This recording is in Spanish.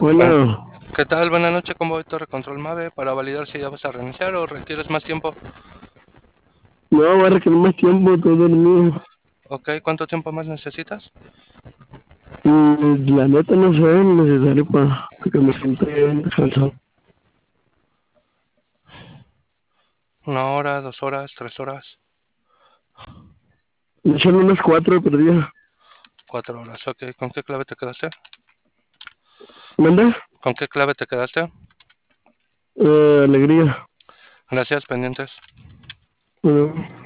Bueno, Hola, ¿qué tal? Buenas noches, ¿cómo voy Torre Control Mave? Para validar si ya vas a reiniciar o requieres más tiempo. no, voy a requerir más tiempo, estoy dormido. Ok, ¿cuánto tiempo más necesitas? La neta no sé, es necesario para que me sienta bien descansado. ¿Una hora, 2 horas, 3 horas? Me echan unas 4 de perdida. 4 horas, ok. ¿Con qué clave te quedaste? ¿Manda? ¿Con qué clave te quedaste? Alegría. Gracias, pendientes. Bueno.